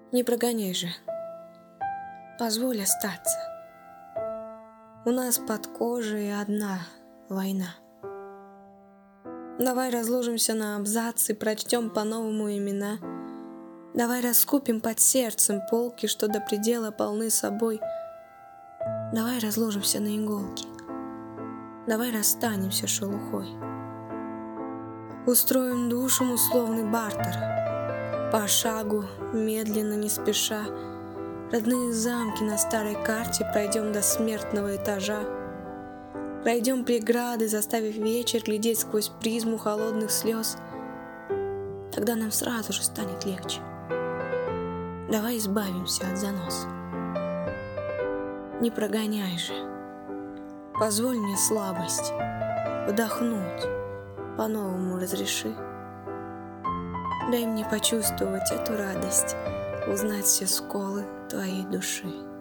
Не прогоняй же, позволь остаться. У нас под кожей одна война. Давай разложимся на абзацы, прочтем по-новому имена. Давай раскупим под сердцем полки, что до предела полны собой. Давай разложимся на иголки. Давай расстанемся шелухой. Устроим душам условный бартер. По шагу, медленно, не спеша, родные замки на старой карте пройдем до смертного этажа. Пройдем преграды, заставив вечер глядеть сквозь призму холодных слез. Тогда нам сразу же станет легче. Давай избавимся от занос. Не прогоняй же. Позволь мне слабость вдохнуть, по-новому разреши. Дай мне почувствовать эту радость, узнать все сколы твоей души.